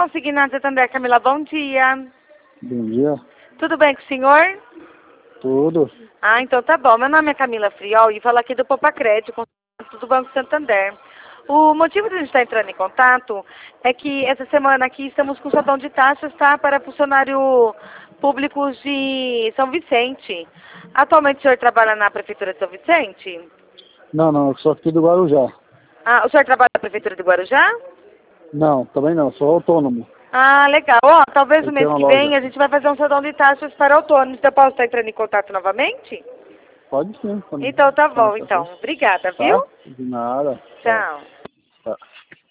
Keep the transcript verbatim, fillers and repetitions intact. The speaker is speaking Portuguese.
Consignado Santander, Camila, bom dia. Bom dia. Tudo bem com o senhor? Tudo. Ah, então tá bom. Meu nome é Camila Friol e falo aqui do Poupa Crédito, do Banco Santander. O motivo de a gente estar entrando em contato é que essa semana aqui estamos com saldão de taxas, tá? Para funcionário públicos de São Vicente. Atualmente o senhor trabalha na Prefeitura de São Vicente? Não, não, eu sou aqui do Guarujá. Ah, o senhor trabalha na Prefeitura de Guarujá? Não, também não, sou autônomo. Ah, legal. Ó, talvez Eu no tenho mês uma que vem loja. a gente vai fazer um saldão de taxas para autônomos. Eu posso estar entrando em contato novamente? Pode sim. Quando, Então tá quando bom, for. então. Obrigada, viu? Tá? De nada. Tchau. Tchau.